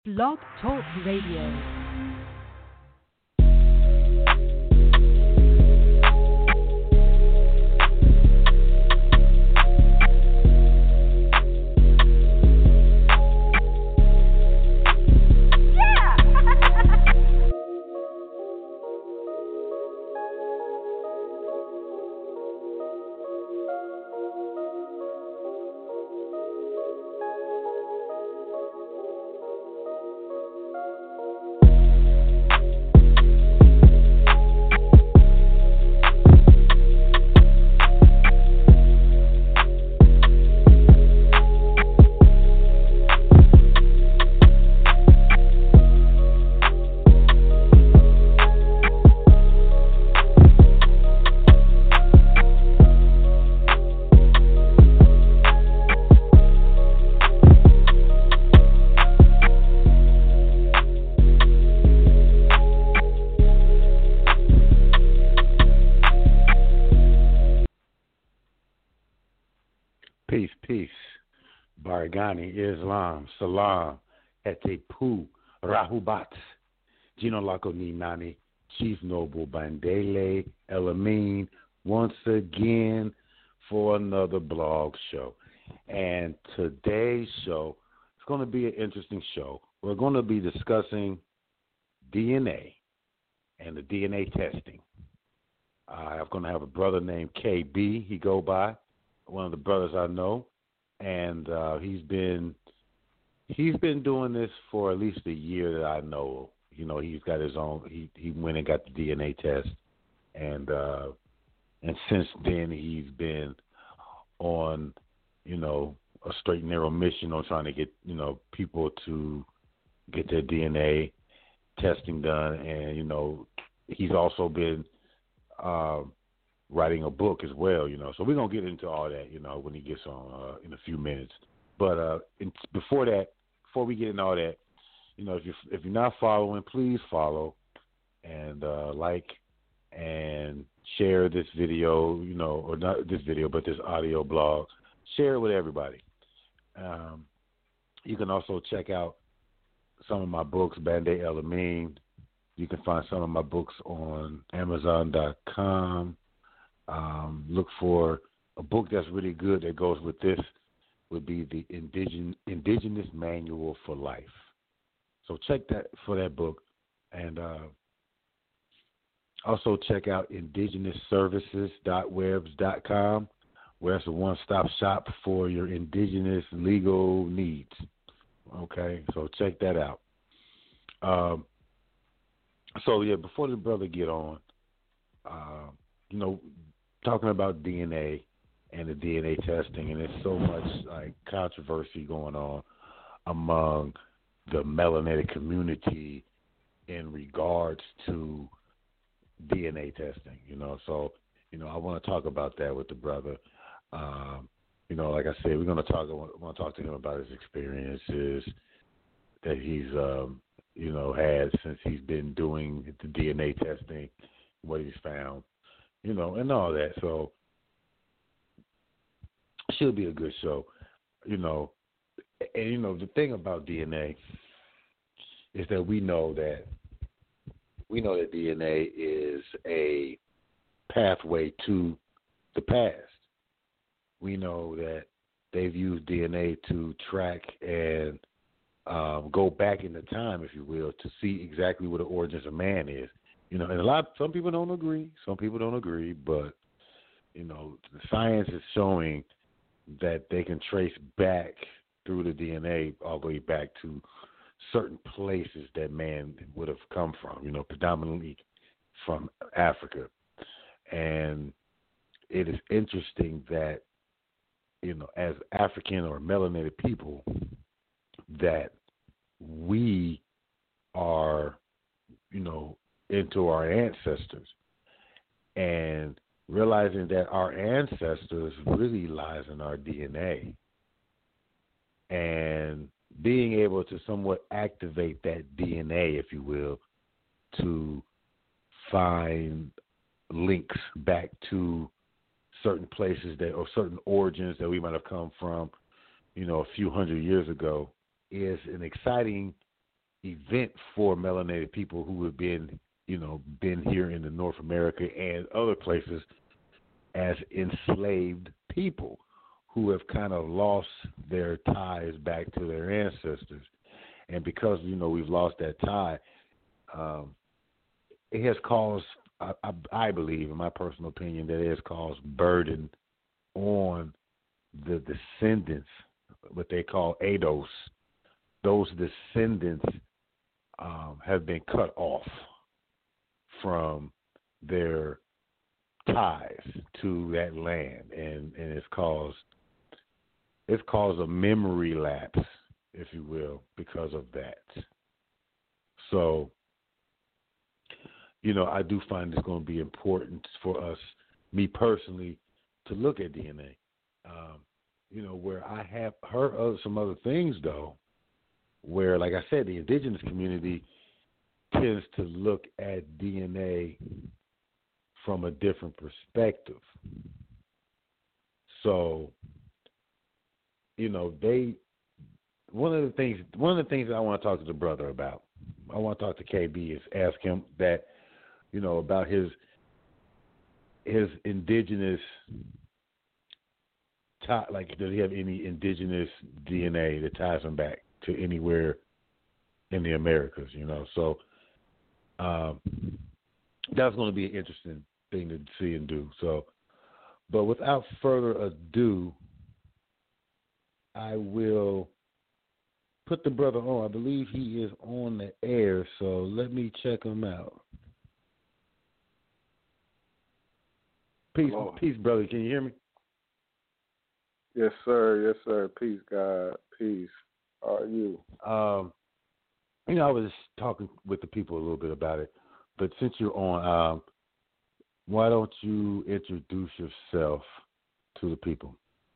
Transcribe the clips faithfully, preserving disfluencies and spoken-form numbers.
Blog Talk Radio. Peace, peace. Barghani, Islam, Salam, Etepu, Rahubat, Gino Lako Nani, Chief Noble Bandele, Elamine, once again for another blog show. And today's show is going to be an interesting show. We're going to be discussing D N A and the D N A testing. Uh, I'm going to have a brother named K B, he go by. One of the brothers I know, and uh, he's been he's been doing this for at least a year that I know. You know, he's got his own. He he went and got the D N A test, and uh, and since then he's been on, you know, a straight and narrow mission on trying to get, you know, people to get their D N A testing done, and you know, he's also been. Uh, writing a book as well, you know. So we're going to get into all that, you know, when he gets on uh, in a few minutes. But uh, in, before that, before we get into all that, you know, if you're, if you're not following, please follow and uh, like and share this video, you know, or not this video, but this audio blog. Share it with everybody. Um, you can also check out some of my books, Band-Aid Elamine. You can find some of my books on Amazon dot com. Um, look for a book that's really good that goes with this would be the Indigen- Indigenous Manual for Life. So check that for that book. And uh, also check out indigenous services dot webs dot com, where it's a one-stop shop for your indigenous legal needs. Okay, so check that out. Um, so, yeah, before the brother get on, uh, you know, talking about D N A and the D N A testing, and there's so much like controversy going on among the melanated community in regards to D N A testing, you know. So, you know, I want to talk about that with the brother. Um, you know, like I said, we're going to talk. I want to talk to him about his experiences that he's, um, you know, had since he's been doing the D N A testing, what he's found. You know, and all that. So it should be a good show. You know, and you know, the thing about D N A is that we know that we know that D N A is a pathway to the past. We know that they've used D N A to track and um, go back in the time, if you will, to see exactly what the origins of man is. You know, and a lot, some people don't agree. Some people don't agree, but, you know, the science is showing that they can trace back through the D N A all the way back to certain places that man would have come from, you know, predominantly from Africa. And it is interesting that, you know, as African or melanated people, that we are, you know, into our ancestors, and realizing that our ancestors really lies in our D N A, and being able to somewhat activate that D N A, if you will, to find links back to certain places that or certain origins that we might have come from, you know, a few hundred years ago, is an exciting event for melanated people who have been, you know, been here in the North America and other places as enslaved people who have kind of lost their ties back to their ancestors. And because, you know, we've lost that tie, um, it has caused, I, I, I believe, in my personal opinion, that it has caused burden on the descendants, what they call Eidos. Those descendants um, have been cut off from their ties to that land, and, and it's caused it's caused a memory lapse, if you will, because of that. So, you know, I do find it's going to be important for us, me personally, to look at D N A. Um, you know, where I have heard of some other things, though, where, like I said, the indigenous community tends to look at D N A from a different perspective. So, you know, they one of the things one of the things that I want to talk to the brother about, I want to talk to K B, is ask him that, you know, about his his indigenous tie, like, does he have any indigenous D N A that ties him back to anywhere in the Americas, you know? So um, that's going to be an interesting thing to see and do. So, but without further ado, I will put the brother on. I believe he is on the air, so let me check him out. Peace, Hello. peace, brother. Can you hear me? Yes, sir. Yes, sir. Peace, God. Peace. How are you? Um, you know, I was talking with the people a little bit about it, but since you're on, um, why don't you introduce yourself to the people?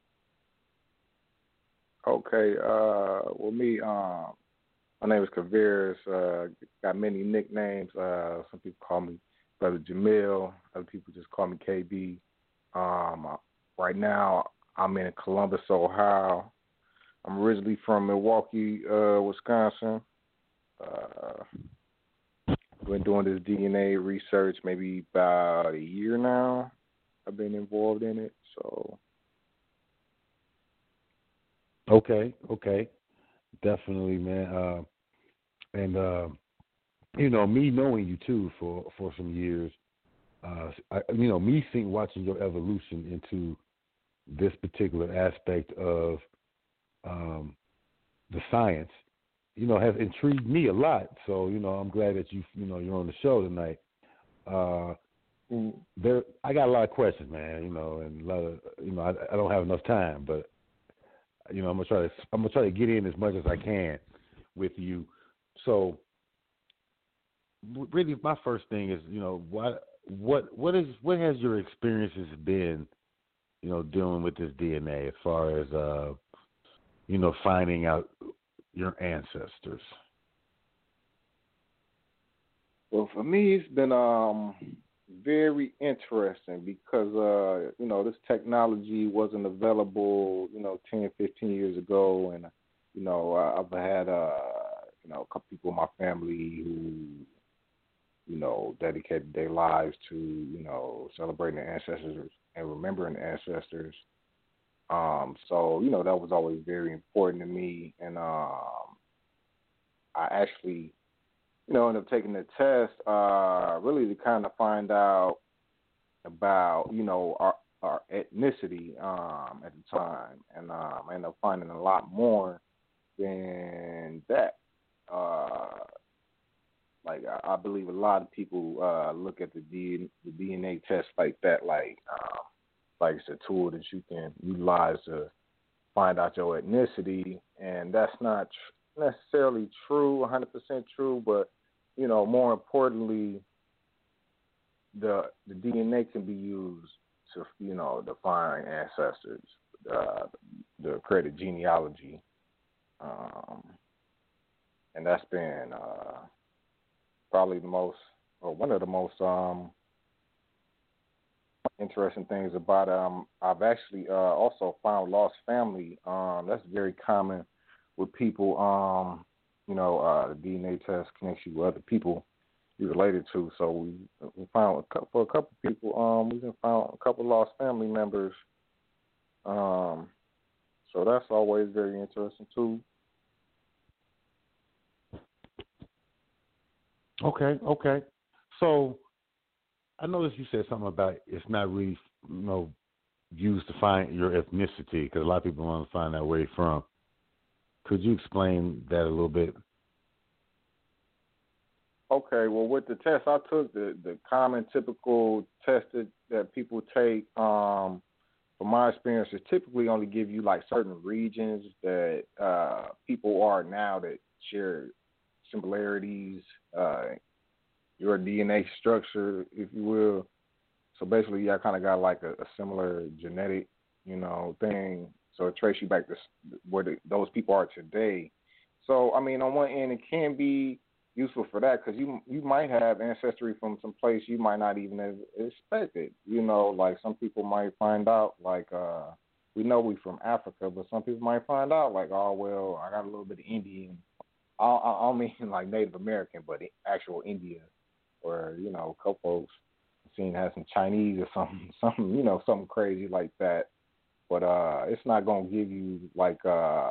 Okay. Uh, well, me, um, my name is Kaviris. Uh, got many nicknames. Uh, some people call me Brother Jamil. Other people just call me K B. Um, right now, I'm in Columbus, Ohio. I'm originally from Milwaukee, uh, Wisconsin. Uh, been doing this D N A research maybe about a year now. I've been involved in it, so. Okay, okay, definitely, man. Uh, and uh, you know, me knowing you too for, for some years, uh, I, you know, me seeing watching your evolution into this particular aspect of um, the science, you know, has intrigued me a lot. So, you know, I'm glad that you, you know, you're on the show tonight. Uh, there, I got a lot of questions, man. You know, and a lot of, you know, I, I don't have enough time, but you know, I'm gonna try to, I'm gonna try to get in as much as I can with you. So, really, my first thing is, you know, what, what, what is, what has your experiences been, you know, dealing with this D N A as far as, uh, you know, finding out your ancestors? Well, for me, it's been um very interesting because, uh, you know, this technology wasn't available, you know, ten, fifteen years ago. And, you know, I've had, uh, you know, a couple people in my family who, you know, dedicated their lives to, you know, celebrating their ancestors and remembering the ancestors. Um, so, you know, that was always very important to me. And um, I actually, you know, ended up taking the test uh, really to kind of find out about, you know, our, our ethnicity um, at the time. And um, I ended up finding a lot more than that. Uh, like, I, I believe a lot of people uh, look at the, D, the D N A test like that, like, um, like it's a tool that you can utilize to find out your ethnicity. And that's not tr- necessarily true, one hundred percent true, but, you know, more importantly, the the D N A can be used to, you know, define ancestors, uh, the created genealogy, um, and that's been uh, probably the most, or one of the most um, interesting things about it. Um, I've actually uh, also found lost family. Um, that's very common with people. Um, you know, uh, the D N A test connects you with other people you're related to. So we we found a couple, for a couple people, um, we even found a couple lost family members. Um, so that's always very interesting too. Okay, okay. So I noticed you said something about it's not really, you know, used to find your ethnicity because a lot of people want to find out where you're from. Could you explain that a little bit? Okay, well, with the test I took, the, the common typical test that, that people take, um, from my experience, is typically only give you like certain regions that uh, people are now that share similarities, uh, your D N A structure, if you will. So basically, yeah, I kind of got like a, a similar genetic, you know, thing. So it traces you back to s- where the, those people are today. So I mean, on one end, it can be useful for that because you you might have ancestry from some place you might not even have expected. You know, like some people might find out, like uh, we know we from Africa, but some people might find out, like, oh well, I got a little bit of Indian. I, I I don't mean like Native American, but actual India, or you know, a couple folks seen has some Chinese or something, something you know, something crazy like that. But uh, it's not gonna give you like uh,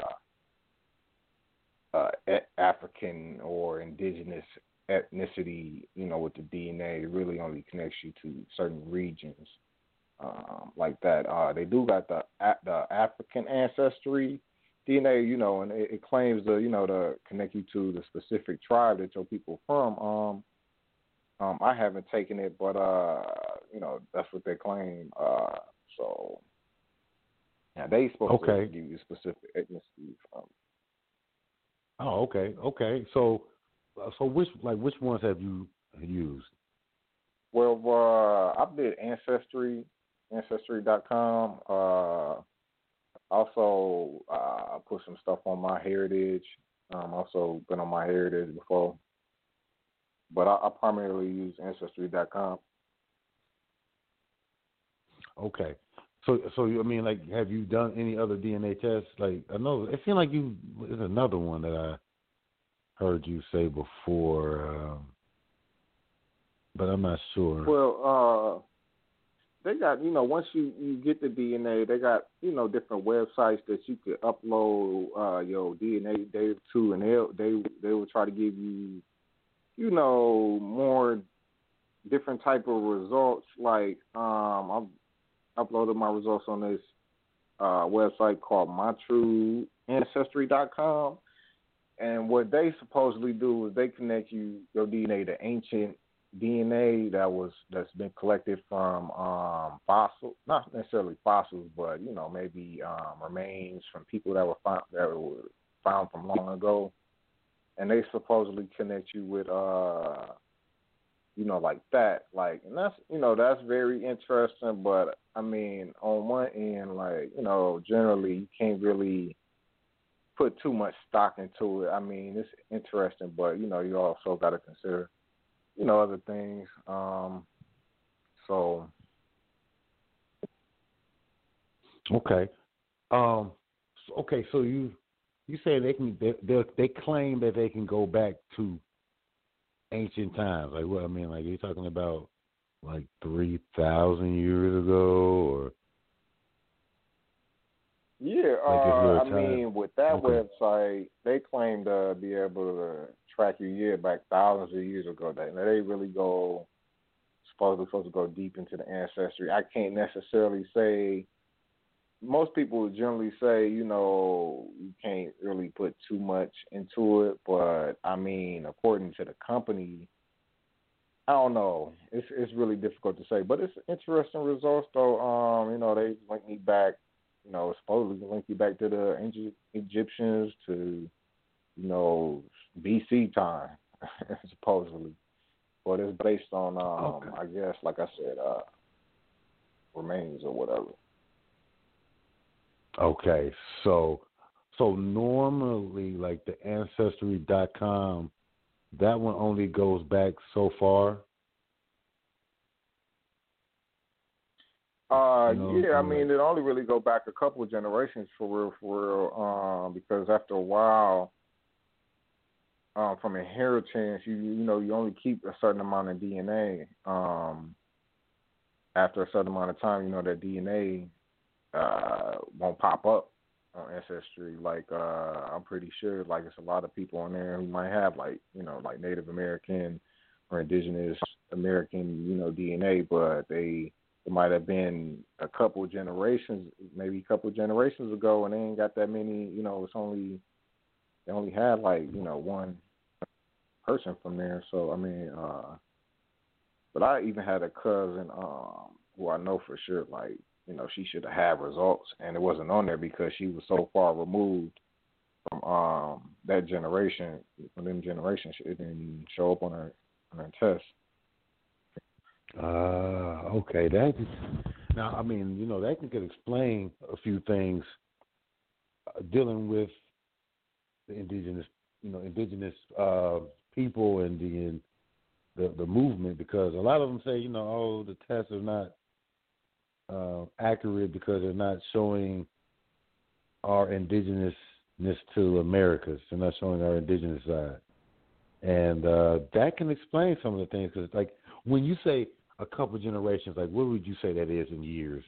uh, African or indigenous ethnicity, you know, with the D N A. It really only connects you to certain regions um, like that. Uh, they do got the the African ancestry D N A, you know, and it, it claims to, you know, to connect you to the specific tribe that your people from. Um, um, I haven't taken it, but uh, you know, that's what they claim. Uh, so yeah, they supposed to Okay. give you specific ethnicity from. Oh, okay, okay. So, uh, so which like which ones have you used? Well, uh, I did Ancestry, Ancestry dot com. Uh, also, uh, I put some stuff on My Heritage. Um, also been on My Heritage before, but I, I primarily use Ancestry dot com. Okay. So, so I mean, like, have you done any other D N A tests? Like, I know it seemed like you. There's another one that I heard you say before, um, but I'm not sure. Well, uh, they got, you know, once you, you get the D N A, they got, you know, different websites that you could upload uh, your D N A data to, and they they they will try to give you, you know, more different type of results. Like um, I've uploaded my results on this uh, website called my true ancestry dot com, and what they supposedly do is they connect you your D N A to ancient D N A that was that's been collected from um, fossils, not necessarily fossils, but you know maybe um, remains from people that were found that were found from long ago, and they supposedly connect you with uh, you know like that, like, and that's you know that's very interesting. But I mean, on one end, like you know, generally you can't really put too much stock into it. I mean, it's interesting, but you know, you also got to consider, you know, other things. Um, so Okay. Um. so- Okay. So you you say they can they they they claim that they can go back to ancient times. Like what I mean, like you're talking about like three thousand years ago, or yeah, like is there uh, I a time? mean, with that Okay. website, they claim to be able to track your year back thousands of years ago. They they really go supposedly supposed to go deep into the ancestry. I can't necessarily say. Most people would generally say, you know, you can't really put too much into it, but I mean, according to the company, I don't know. It's it's really difficult to say, but it's interesting results though. Um, you know, they link me back. You know, supposedly link you back to the ancient Egyptians, to you know B C time, supposedly. But it's based on, Okay. um, I guess, like I said, uh, remains or whatever. Okay. So so normally, like the ancestry dot com, that one only goes back so far. Uh, You know what yeah, I I'm saying? mean, it only really go back a couple of generations for real, for real. Um, because after a while, um, from inheritance, you you know you only keep a certain amount of D N A. Um, after a certain amount of time, you know that D N A uh, won't pop up on Ancestry. Like uh, I'm pretty sure, like it's a lot of people on there who might have like you know like Native American or Indigenous American you know D N A, but they it might have been a couple generations, maybe a couple generations ago, and they ain't got that many. You know, it's only they only had like you know one person from there. So I mean, uh, but I even had a cousin um, who I know for sure, like you know, she should have had results, and it wasn't on there because she was so far removed from um, that generation, from them generations. It didn't show up on her on her test. Uh, okay. That is, now, I mean, you know, that can could explain a few things uh, dealing with the indigenous, you know, indigenous uh, people and the, the the movement, because a lot of them say, you know, oh, the tests are not uh, accurate because they're not showing our indigenousness to Americas. They're not showing our indigenous side, and uh, that can explain some of the things. Because, like, when you say a couple generations, like, what would you say that is in years?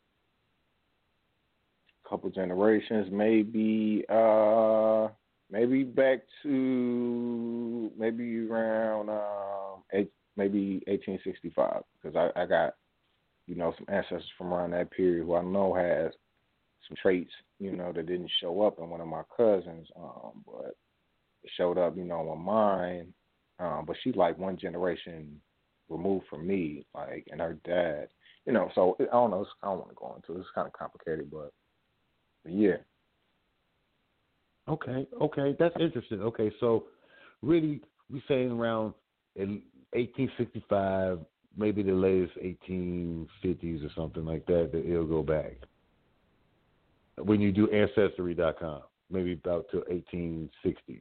Couple generations, maybe, uh, maybe back to maybe around um, eight, maybe eighteen sixty-five, because I, I got, you know, some ancestors from around that period who I know has some traits, you know, that didn't show up in one of my cousins, um, but it showed up, you know, on mine. Um, but she's like one generation removed from me, like, and her dad, you know. So I don't know. It's, I don't want to go into it. It's kind of complicated, but, but yeah. Okay, okay, that's interesting. Okay, so really, we saying around in eighteen sixty-five, maybe the latest eighteen fifties or something like that, that it'll go back. When you do Ancestry dot com, maybe about to eighteen sixties.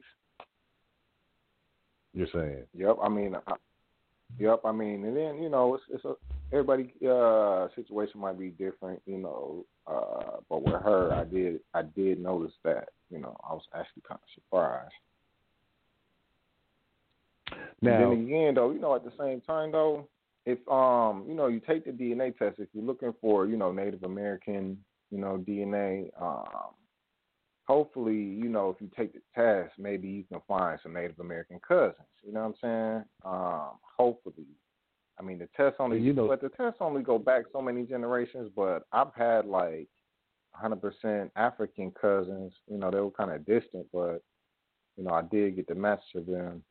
You're saying? Yep. I mean, I, yep. I mean, and then you know, it's, it's a everybody uh, situation might be different, you know. Uh, but with her, I did I did notice that. You know, I was actually kind of surprised. Now, and then again, though, you know, at the same time, though, if um, you know, you take the D N A test, if you're looking for, you know, Native American, you know, D N A, um, hopefully, you know, if you take the test, maybe you can find some Native American cousins. You know what I'm saying? Um, hopefully. I mean, the test only, you know, but the tests only go back so many generations. But I've had like one hundred percent African cousins. You know, they were kind of distant, but you know, I did get the match to them.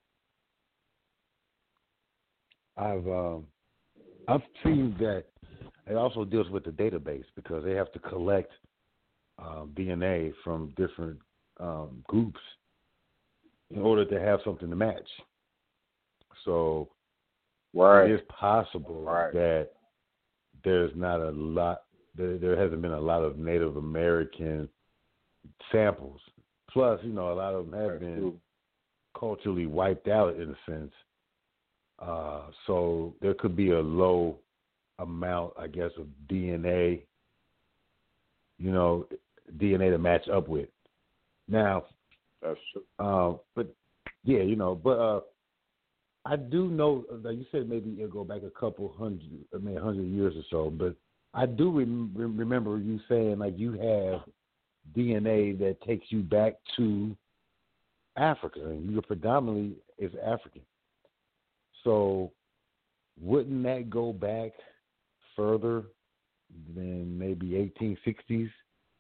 I've um, I've seen that it also deals with the database because they have to collect um, D N A from different um, groups in order to have something to match. So right. it is possible right. that there's not a lot, there, there hasn't been a lot of Native American samples. Plus, you know, a lot of them have That's been true. culturally wiped out in a sense. Uh, so there could be a low amount, I guess, of D N A, you know, D N A to match up with. Now, that's true. Uh, but yeah, you know, but uh, I do know that you said maybe it'll go back a couple hundred, I mean, a hundred years or so. But I do rem- remember you saying like you have D N A that takes you back to Africa, and you're predominantly is African. So wouldn't that go back further than maybe eighteen sixties?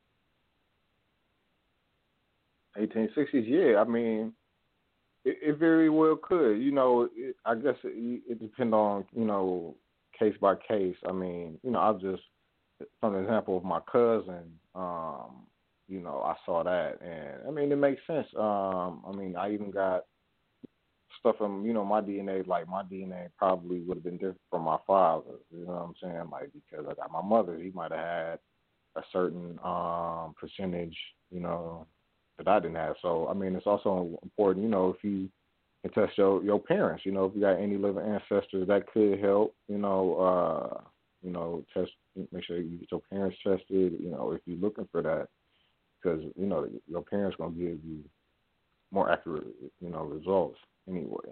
eighteen sixties, yeah. I mean, it, it very well could. You know, it, I guess it, it depends on, you know, case by case. I mean, you know, I'll just, from the example of my cousin, um, you know, I saw that. And, I mean, it makes sense. Um, I mean, I even got stuff from, you know, my D N A, like my D N A probably would have been different from my father's, you know what I'm saying? Like, because I got my mother's, he might have had a certain um, percentage, you know, that I didn't have. So, I mean, it's also important, you know, if you can test your, your parents, you know, if you got any living ancestors, that could help, you know, uh, you know, test, make sure you get your parents tested, you know, if you're looking for that, because, you know, your parents going to give you more accurate, you know, results anyway.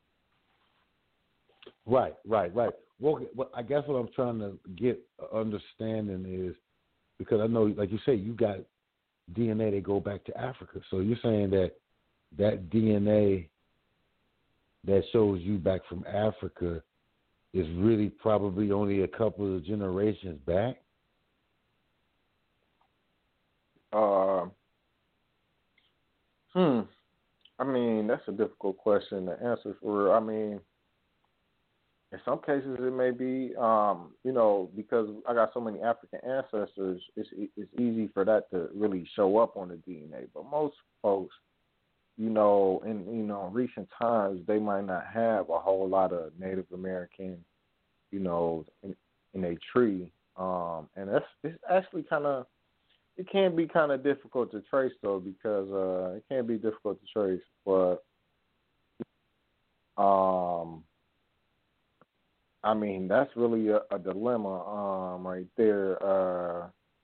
Right, right, right. Well, okay, well, I guess what I'm trying to get understanding is because I know, like you say, you got D N A that go back to Africa. So you're saying that that D N A that shows you back from Africa is really probably only a couple of generations back? Uh, hmm. I mean, that's a difficult question to answer for. I mean, in some cases it may be, um, you know, because I got so many African ancestors, it's it's easy for that to really show up on the D N A. But most folks, you know, in you know recent times, they might not have a whole lot of Native American, you know, in, in a tree, um, and that's it's actually kind of it can be kind of difficult to trace though because uh, it can be difficult to trace, but um. I mean, that's really a, a dilemma um, right there. Uh,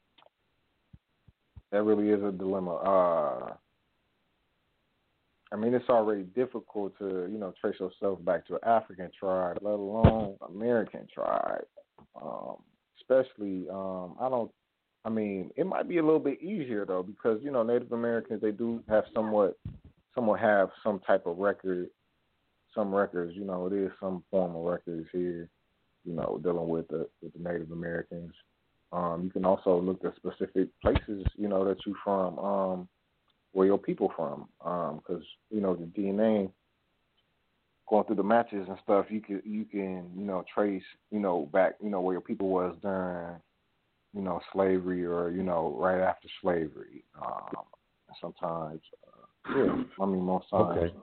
that really is a dilemma. Uh, I mean, it's already difficult to, you know, trace yourself back to an African tribe, let alone American tribe. Um, especially, um, I don't, I mean, it might be a little bit easier, though, because, you know, Native Americans, they do have somewhat, somewhat have some type of record, some records, you know, it is some form of records here, you know, dealing with the with the Native Americans. Um, you can also look at specific places, you know, that you from, um, where your people from, because um, you know the D N A going through the matches and stuff, you can you can you know trace you know back you know where your people was during you know slavery or you know right after slavery. Um, sometimes, uh, yeah, I mean most times. Okay.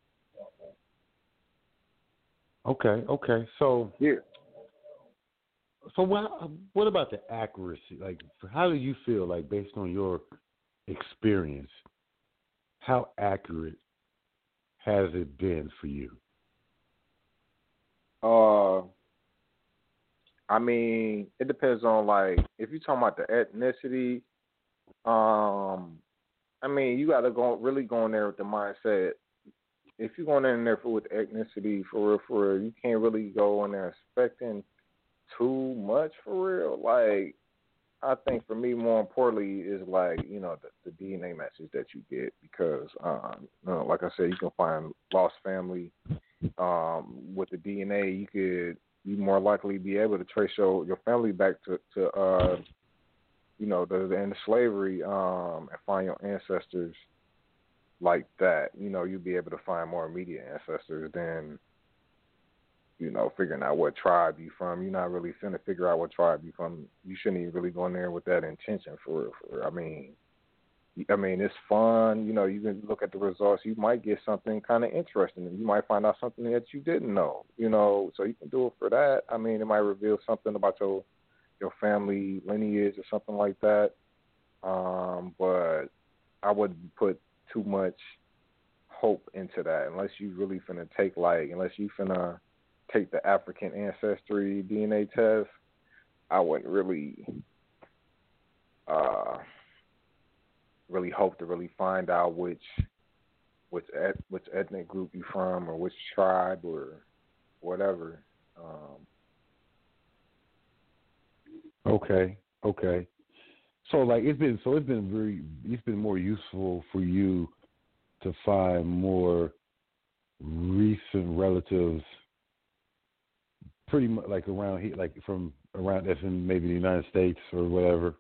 Okay, okay. So yeah. So what what about the accuracy? Like, how do you feel like based on your experience? How accurate has it been for you? Uh, I mean, it depends on like if you're talking about the ethnicity. Um, I mean, you got to go really go in there with the mindset. If you're going in there for with ethnicity for real, for real, you can't really go in there expecting too much for real. Like, I think for me, more importantly, is like you know the, the D N A message that you get because, um, you know, like I said, you can find lost family um, with the D N A. You could you more likely be able to trace your, your family back to to uh, you know the, the end of slavery um, and find your ancestors like that. You know, you'll be able to find more immediate ancestors than you know, figuring out what tribe you from. You're not really finna figure out what tribe you from. You shouldn't even really go in there with that intention for real. For real. I mean, I mean, it's fun. You know, you can look at the results. You might get something kind of interesting, and you might find out something that you didn't know. You know, so you can do it for that. I mean, it might reveal something about your your family lineage or something like that. Um, but I wouldn't put too much hope into that unless you really finna take like, unless you finna take the African ancestry D N A test. I wouldn't really, uh, really hope to really find out which which et, which ethnic group you from or which tribe or whatever. Um, Okay, okay. So like it's been so it's been very it's been more useful for you to find more recent relatives, pretty much like around here, like from around that's in maybe the United States or whatever.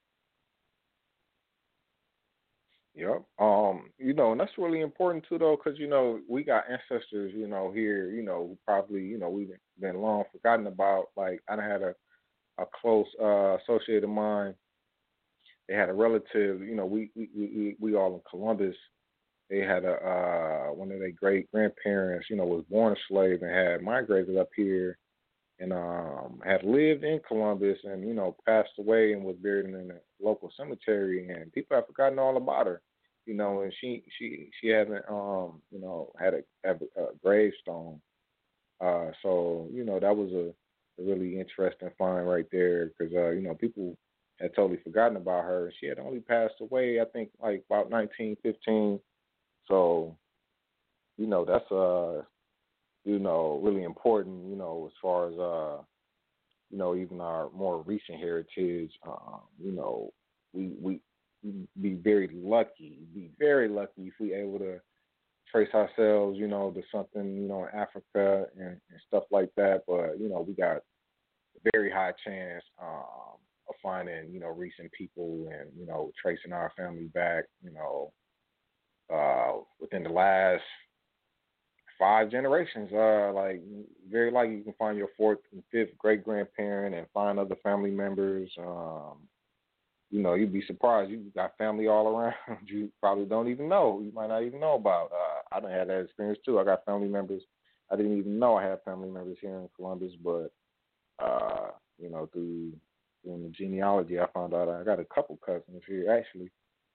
Yep. Um, you know, and that's really important too, though, because you know we got ancestors, you know, here, you know, probably, you know, we've been long forgotten about. Like I done had a a close uh, associate of mine. They had a relative, you know, we we we, we all in Columbus. They had a uh, one of their great grandparents, you know, was born a slave and had migrated up here and um, had lived in Columbus and you know passed away and was buried in a local cemetery and people have forgotten all about her, you know, and she she she hasn't um you know had a, have a, a gravestone, uh, so you know that was a, a really interesting find right there because uh, you know people had totally forgotten about her. She had only passed away I think like about nineteen fifteen, So, you know, that's uh, you know, really important. You know, as far as uh, you know, even our more recent heritage. Um, you know, we we we'd be very lucky, be very lucky if we able to trace ourselves, you know, to something, you know, in Africa and, and stuff like that. But you know, we got a very high chance um, of finding, you know, recent people and you know, tracing our family back, you know, uh, within the last five generations. Uh, like very likely you can find your fourth and fifth great grandparent and find other family members. Um, you know, you'd be surprised. You got family all around you probably don't even know. You might not even know about. Uh, I done had that experience too. I got family members. I didn't even know I had family members here in Columbus, but uh, you know, through doing the genealogy, I found out I got a couple cousins here actually.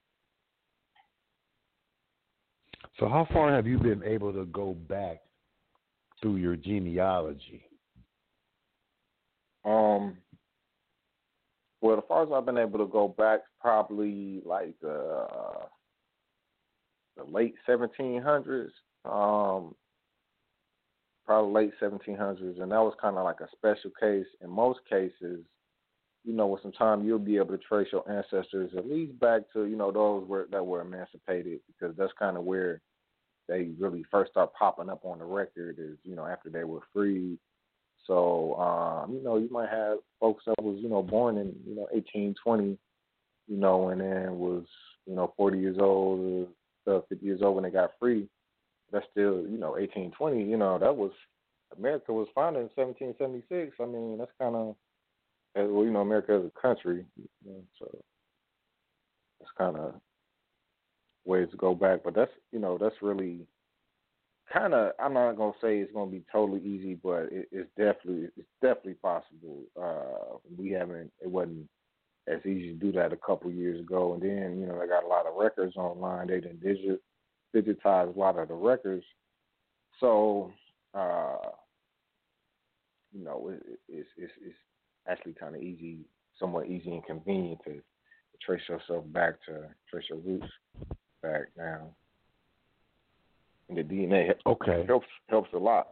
So how far have you been able to go back through your genealogy? Um, well, as far as I've been able to go back, probably like uh, the late seventeen hundreds, um, probably late seventeen hundreds, and that was kind of like a special case. In most cases, you know, with some time, you'll be able to trace your ancestors at least back to, you know, those were, that were emancipated, because that's kind of where they really first start popping up on the record is, you know, after they were freed. So, um, you know, you might have folks that was, you know, born in, you know, eighteen twenty, you know, and then was, you know, forty years old, uh, fifty years old when they got free. That's still, you know, eighteen twenty, you know, that was, America was founded in seventeen seventy-six. I mean, that's kind of, well, you know, America as a country, you know, so that's kind of ways to go back. But that's, you know, that's really kind of, I'm not gonna say it's gonna be totally easy, but it, it's definitely it's definitely possible. Uh, we haven't, it wasn't as easy to do that a couple years ago, and then you know they got a lot of records online. They didn't digit digitize a lot of the records, so uh, you know it, it, it's it's it's actually kind of easy, somewhat easy and convenient to, to trace yourself back to trace your roots back now. And the D N A Okay. helps helps a lot.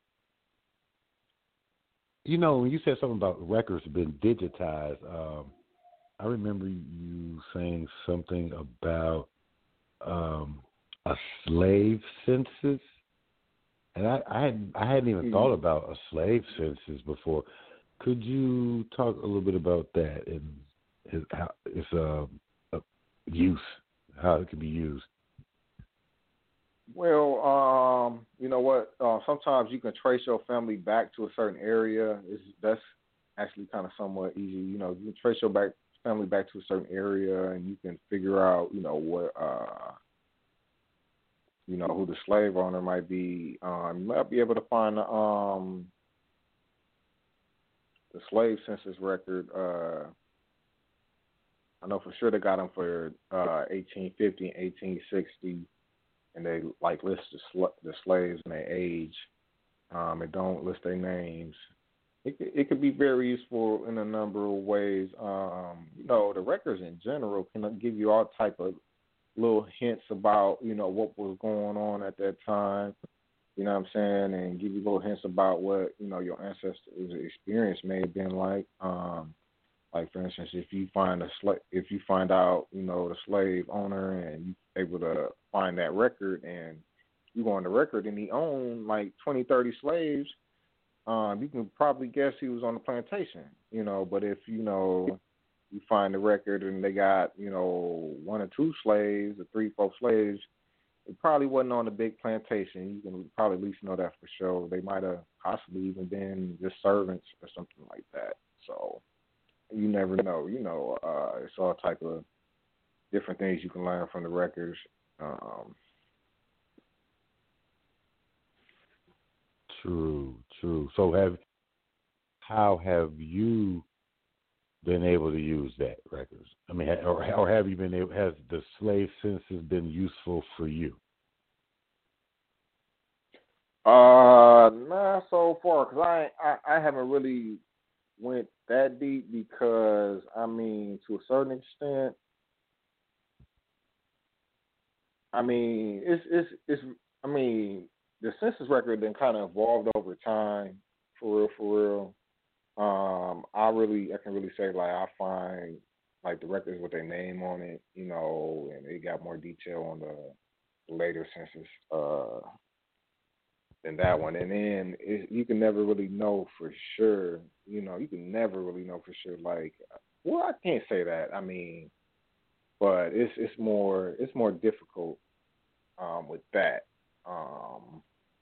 You know, when you said something about records being digitized, um, I remember you saying something about um, a slave census, and I, I hadn't I hadn't even mm-hmm. thought about a slave census before. Could you talk a little bit about that and its, how its uh, uh, use, how it can be used? Well, um, you know what? Uh, sometimes you can trace your family back to a certain area. It's, that's actually kind of somewhat easy. You know, you can trace your back family back to a certain area, and you can figure out, you know, what, uh, you know, who the slave owner might be. Um, you might be able to find um, the slave census record. Uh, I know for sure they got them for uh, eighteen fifty and eighteen sixty. And they like list the, sl- the slaves and their age. Um, and don't list their names. It it could be very useful in a number of ways. Um, you know, the records in general can give you all type of little hints about, you know, what was going on at that time. You know what I'm saying, and give you little hints about what, you know, your ancestors' experience may have been like. Um, Like for instance, if you find a sla- if you find out, you know, the slave owner and you're able to find that record and you go on the record and he owned like twenty, thirty slaves, um, you can probably guess he was on the plantation, you know. But if, you know, you find the record and they got, you know, one or two slaves or three, four slaves, it probably wasn't on a big plantation. You can probably at least know that for sure. They might have possibly even been just servants or something like that. So you never know, you know. Uh, it's all type of different things you can learn from the records. Um, true, true. So have how have you been able to use that records? I mean, or, or have you been able? Has the slave census been useful for you? uh, not so far, because I, I I haven't really went that deep, because I mean, to a certain extent, I mean, it's it's it's. I mean, the census record then kind of evolved over time, for real, for real. Um, I really, I can really say like I find like the records with their name on it, you know, and they got more detail on the, the later census uh, than that one. And then it, you can never really know for sure, you know, you can never really know for sure. Like, well, I can't say that. I mean, but it's it's more it's more difficult um, with that. Um,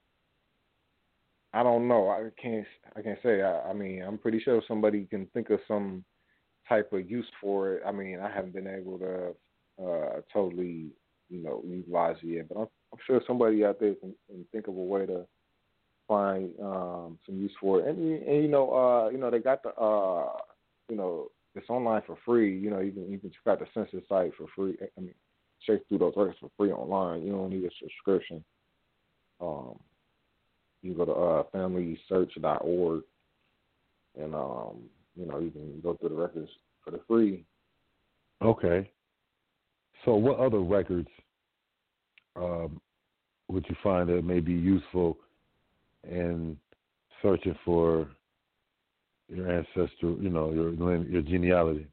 I don't know. I can't. I can't say. I, I mean, I'm pretty sure somebody can think of some type of use for it. I mean, I haven't been able to uh, totally, you know, utilize it yet. But I'm, I'm sure somebody out there can, can think of a way to find um, some use for it. And, and you know, uh, you know, they got the, uh, you know, it's online for free. You know, you can you can check out the census site for free. I mean, check through those records for free online. You don't need a subscription. Um, you go to uh, family search dot org, and um, you know, you can go through the records for the free. Okay. So, what other records um, would you find that may be useful in searching for your ancestral, you know, your your genealogy?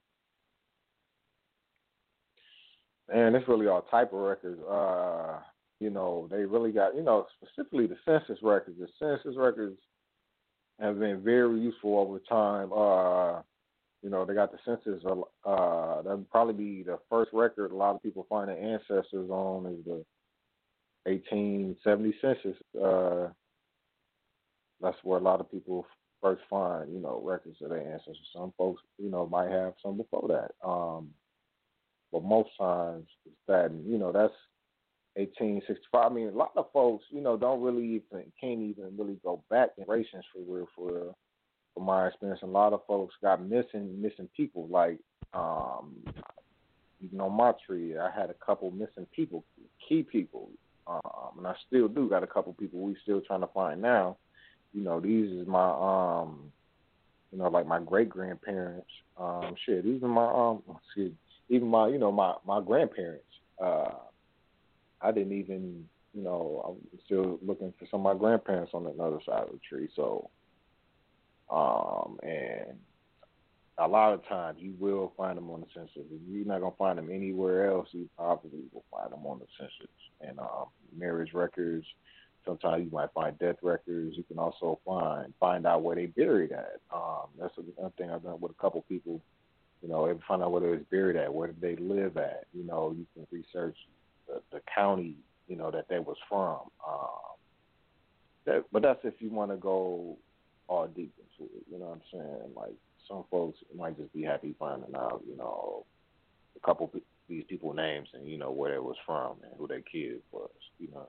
And it's really all type of records. Uh, you know, they really got, you know, specifically the census records. The census records have been very useful over time. Uh, you know, they got the census. Uh, that would probably be the first record a lot of people find their ancestors on is the eighteen seventy census. Uh, that's where a lot of people first find, you know, records of their ancestors. Some folks, you know, might have some before that. Um, but most times it's that, and, you know, that's eighteen sixty-five. I mean, a lot of folks, you know, don't really even, can't even really go back generations for real, for real. From my experience, a lot of folks got missing, missing people. Like, um, even on my tree, I had a couple missing people, key people, um, and I still do got a couple people we still trying to find now. You know, these is my, um, you know, like my great grandparents. Um, shit, these are my, um, excuse, even my, you know, my my grandparents. Uh, I didn't even, you know, I'm still looking for some of my grandparents on another side of the tree. So, um, and a lot of times you will find them on the census. If you're not gonna find them anywhere else, you probably will find them on the census. And um, marriage records. Sometimes you might find death records. You can also find find out where they buried at. Um, that's another thing I've done with a couple people. You know, they find out where they was buried at, where did they live at. You know, you can research the, the county, you know, that they was from. Um, that, but that's if you want to go all deep into it. You know what I'm saying? Like some folks might just be happy finding out, you know, a couple of these people names and you know where they was from and who their kid was. You know.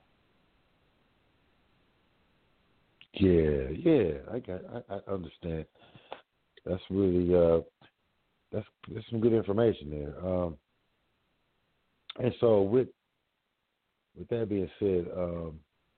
Yeah, yeah, I got, I, I understand. That's really, uh, that's that's some good information there. Um, and so with with that being said, um,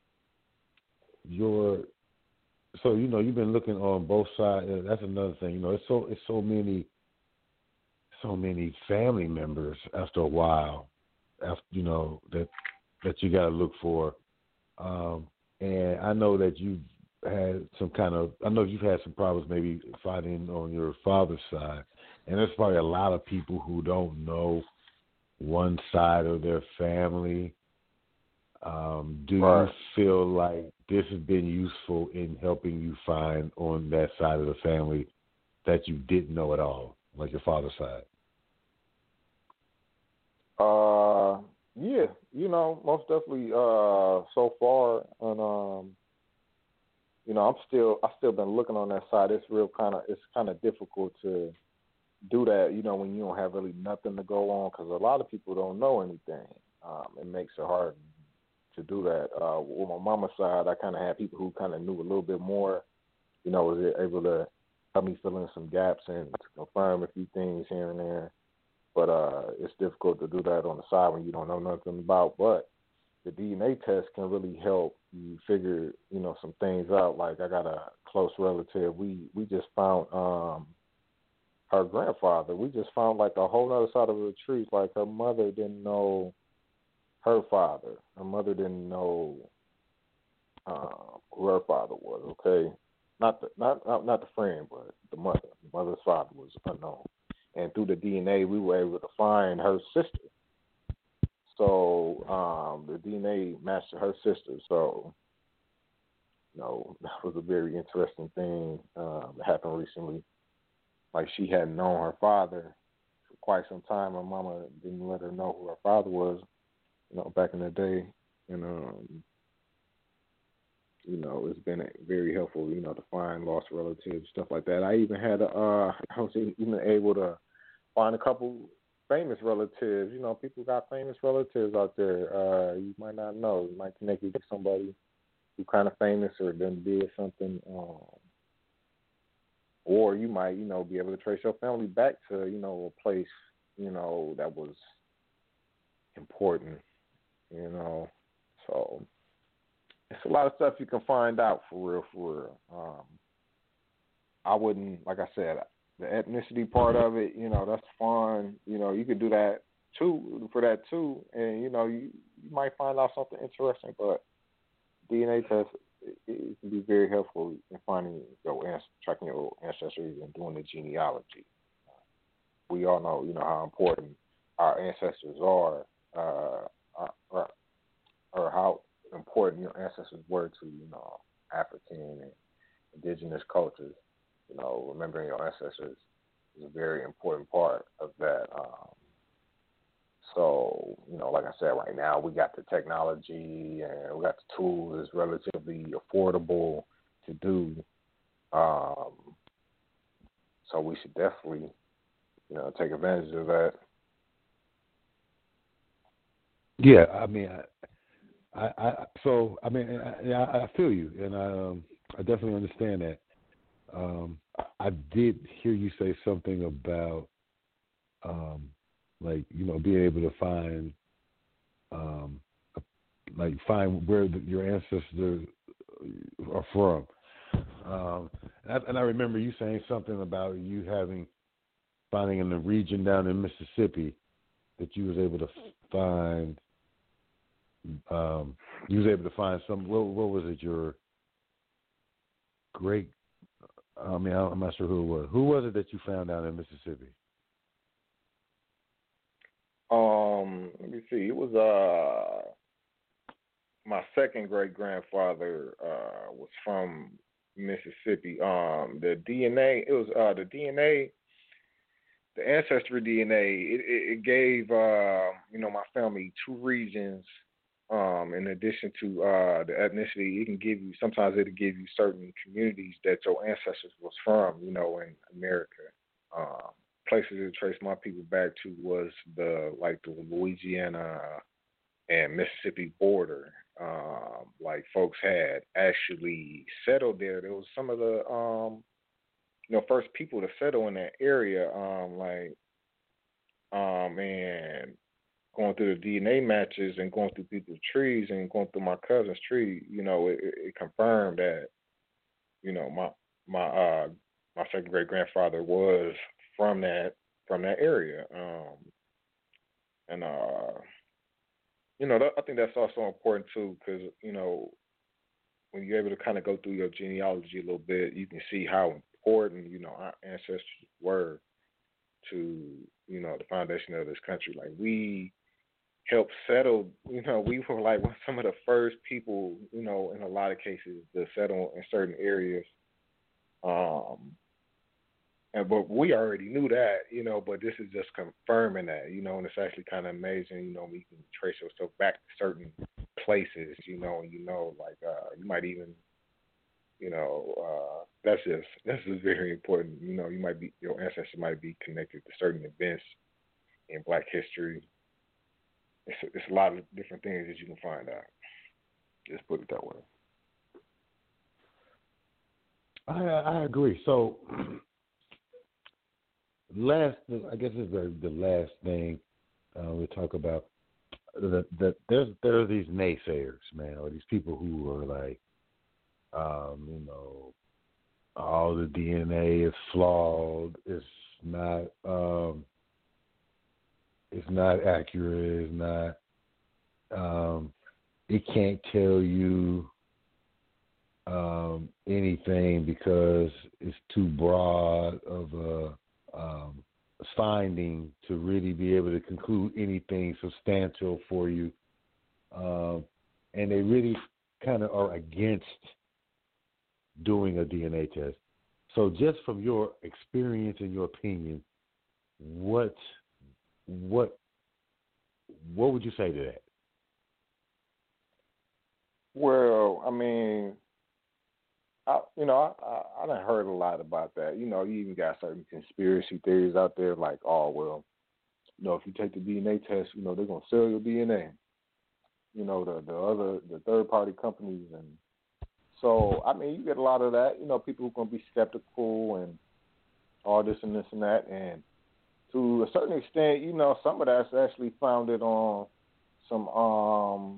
your so you know you've been looking on both sides. Uh, That's another thing. You know, it's so it's so many so many family members after a while, after you know that that you got to look for. Um, and I know that you've had some kind of, I know you've had some problems maybe finding on your father's side. And there's probably a lot of people who don't know one side of their family. Um, do Right. you feel like this has been useful in helping you find on that side of the family that you didn't know at all, like your father's side? Uh, yeah, you know, most definitely. Uh, so far, and um, you know, I'm still, I still been looking on that side. It's real kind of, it's kind of difficult to do that, you know, when you don't have really nothing to go on, because a lot of people don't know anything. Um, it makes it hard to do that. Uh, with my mama's side, I kind of had people who kind of knew a little bit more, you know, was able to help me fill in some gaps and to confirm a few things here and there. But uh, it's difficult to do that on the side when you don't know nothing about. But the D N A test can really help you figure, you know, some things out. Like I got a close relative. We we just found um, her grandfather. We just found like a whole other side of the tree. Like her mother didn't know her father. Her mother didn't know uh, who her father was. Okay, not the not, not not the friend, but the mother. The mother's father was unknown, and through the D N A, we were able to find her sister. So um, the D N A matched her sister. So, you know, that was a very interesting thing uh, that happened recently. Like, she hadn't known her father for quite some time. Her mama didn't let her know who her father was, you know, back in the day. And, um, you know, it's been very helpful, you know, to find lost relatives, stuff like that. I even had, a, uh, I was even able to find a couple famous relatives. You know, people got famous relatives out there. Uh, you might not know. You might connect you to somebody who kind of famous or done did something. Um, or you might, you know, be able to trace your family back to, you know, a place, you know, that was important, you know. So it's a lot of stuff you can find out for real, for real. Um, I wouldn't, like I said, the ethnicity part of it, you know, that's fun. You know, you could do that too, for that too, and, you know, you, you might find out something interesting, but D N A test, it, it can be very helpful in finding your, tracking your ancestry and doing the genealogy. We all know, you know, how important our ancestors are, uh, or, or how important your ancestors were to, you know, African and indigenous cultures. You know, remembering your ancestors is a very important part of that. Um, so, you know, like I said, right now we got the technology and we got the tools. It's relatively affordable to do. Um, so we should definitely, you know, take advantage of that. Yeah, I mean, I, I, I so I mean, I, I feel you, and I, um, I definitely understand that. Um, I did hear you say something about, um, like, you know, being able to find, um, like, find where the, your ancestors are from. Um, and, I, and I remember you saying something about you having, finding in the region down in Mississippi that you was able to find, um, you was able to find some, what, what was it, your great, I mean, I'm not sure who it was. Who was it that you found out in Mississippi? Um, let me see. It was uh my second great grandfather uh was from Mississippi. Um, the D N A, it was uh the D N A, the ancestry D N A. It it, it gave uh you know my family two regions. Um, in addition to uh, the ethnicity, it can give you, sometimes it'll give you certain communities that your ancestors was from, you know, in America. Um, places to trace my people back to was the, like the Louisiana and Mississippi border. Um, like folks had actually settled there. There was some of the, um, you know, first people to settle in that area, um, like, um, and going through the D N A matches and going through people's trees and going through my cousin's tree, you know, it, it confirmed that, you know, my my uh my second great grandfather was from that from that area. Um, and uh, you know, that, I think that's also important too, because you know, when you're able to kind of go through your genealogy a little bit, you can see how important, you know, our ancestors were to, you know, the foundation of this country. Like we helped settle, you know, we were like some of the first people, you know, in a lot of cases to settle in certain areas. Um, and but we already knew that, you know, but this is just confirming that, you know, and it's actually kind of amazing, you know, we can trace yourself back to certain places, you know, and you know, like uh, you might even, you know, uh, that's just that's just very important. You know, you might be your ancestors might be connected to certain events in Black history. It's a, it's a lot of different things that you can find out. Just put it that way. I I agree. So last, I guess is the the last thing uh, we talk about. That that there's there are these naysayers, man, or these people who are like, um, you know, all the D N A is flawed. It's not. Um, it's not accurate. It's not. um, it can't tell you um, anything because it's too broad of a um, finding to really be able to conclude anything substantial for you. Um, and they really kind of are against doing a D N A test. So just from your experience and your opinion, what what what would you say to that? Well, I mean, I, you know, I, I, I done heard a lot about that. You know, you even got certain conspiracy theories out there like, oh, well, you know, if you take the D N A test, you know, they're going to sell your D N A. You know, the, the other, the third-party companies. And so, I mean, you get a lot of that. You know, people who are going to be skeptical and all this and this and that. And to a certain extent, you know, some of that's actually founded on some, um,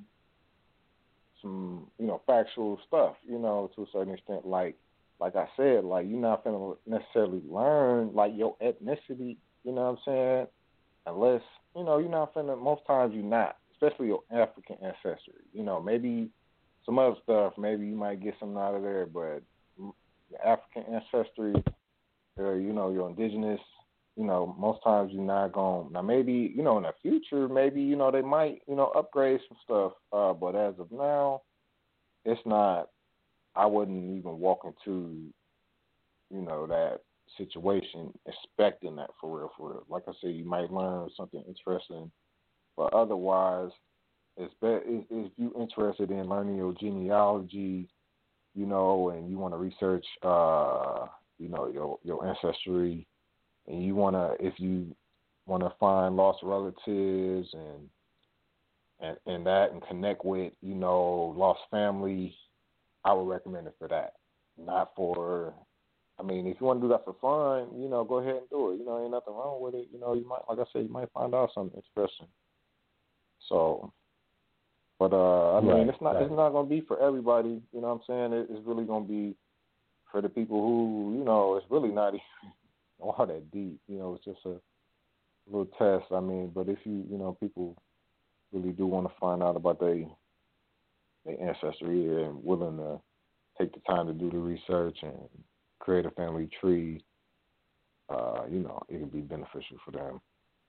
some, you know, factual stuff, you know, to a certain extent. Like, like I said, like, you're not going to necessarily learn, like, your ethnicity, you know what I'm saying? Unless, you know, you're not finna, most times you're not, especially your African ancestry. You know, maybe some other stuff, maybe you might get something out of there, but your African ancestry, or, you know, your indigenous, you know, most times you're not going to. Now, maybe, you know, in the future, maybe, you know, they might, you know, upgrade some stuff. Uh, but as of now, it's not, I wouldn't even walk into, you know, that situation expecting that for real, for real. Like I said, you might learn something interesting, but otherwise, it's be- if you're interested in learning your genealogy, you know, and you want to research, uh, you know, your your ancestry, and you want to, if you want to find lost relatives and, and and that and connect with, you know, lost family, I would recommend it for that. Not for, I mean, if you want to do that for fun, you know, go ahead and do it. You know, ain't nothing wrong with it. You know, you might, like I said, you might find out something interesting. So, but uh, I mean, Right, it's not, right. it's not going to be for everybody. You know what I'm saying? It, it's really going to be for the people who, you know, it's really not even all that deep. You know, it's just a little test. I mean, but if you, you know, people really do want to find out about their their ancestry and willing to take the time to do the research and create a family tree, uh, you know, it can be beneficial for them.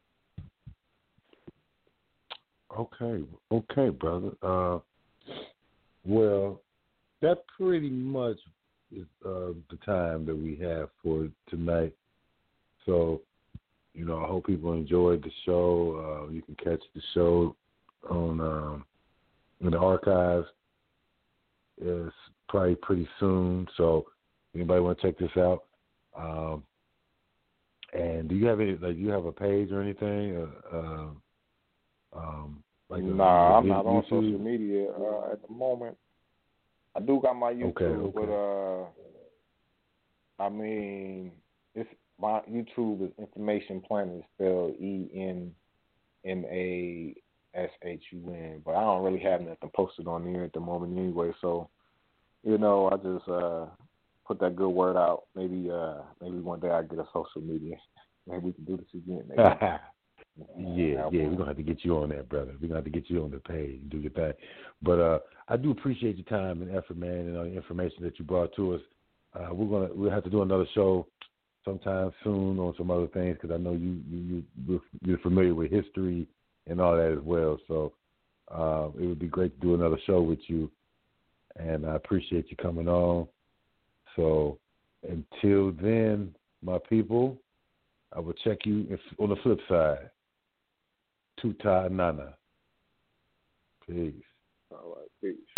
Okay, okay, brother. Uh, well, that pretty much is uh, the time that we have for tonight. So, you know, I hope people enjoyed the show. Uh, you can catch the show on um, in the archives. It's probably pretty soon. So, anybody want to check this out? Um, and do you have any? Like, do you have a page or anything? Uh, uh, um, like a, nah, a I'm not on YouTube? social media uh, at the moment. I do got my YouTube, Okay, okay. but uh, I mean, it's my YouTube is Information Planet, spelled E N M A S H U N. But I don't really have nothing posted on there at the moment anyway. So, you know, I just uh, put that good word out. Maybe, uh, maybe one day I get a social media. Maybe we can do this again. Maybe. Yeah, yeah, we're gonna have to get you on that, brother. We're gonna have to get you on the page and do your thing. But uh, I do appreciate your time and effort, man, and all the information that you brought to us. Uh, we're gonna we'll have to do another show sometime soon on some other things because I know you you you you're familiar with history and all that as well. So uh, it would be great to do another show with you, and I appreciate you coming on. So until then, my people, I will check you if, on the flip side. Tuta Nana. Peace. All right, peace.